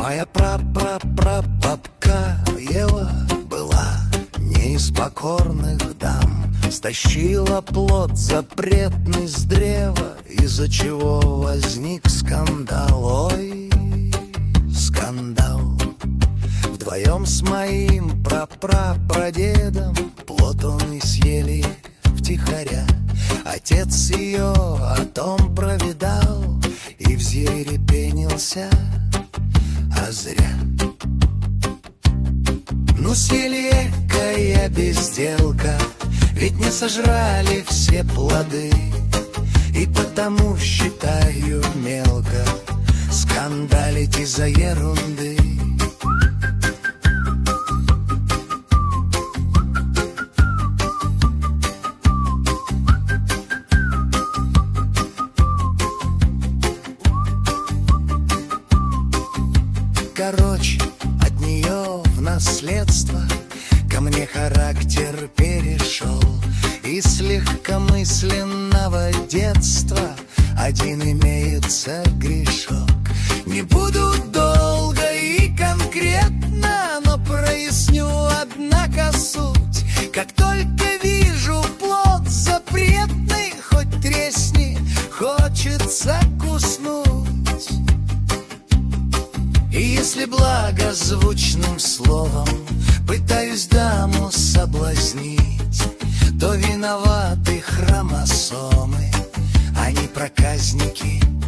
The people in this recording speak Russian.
Моя прапрапрабабка Ева была не из покорных дам, стащила плод запретный с древа, из-за чего возник скандал. Ой, скандал. Вдвоем с моим прапрапрадедом плод он и съели втихаря. Отец ее о том провидал и взъерепенился, а зря. Ну, съели экая безделка, ведь не сожрали все плоды, и потому считаю мелко скандалить из-за ерунды. Короче, от нее в наследство ко мне характер перешел. Из легкомысленного детства один имеется грешок. Не буду долго и конкретно, но проясню, однако, суть. Как только вижу плод запретный, хоть тресни, хочется куснуть. И если благозвучным словом пытаюсь даму соблазнить, то виноваты хромосомы, а не проказники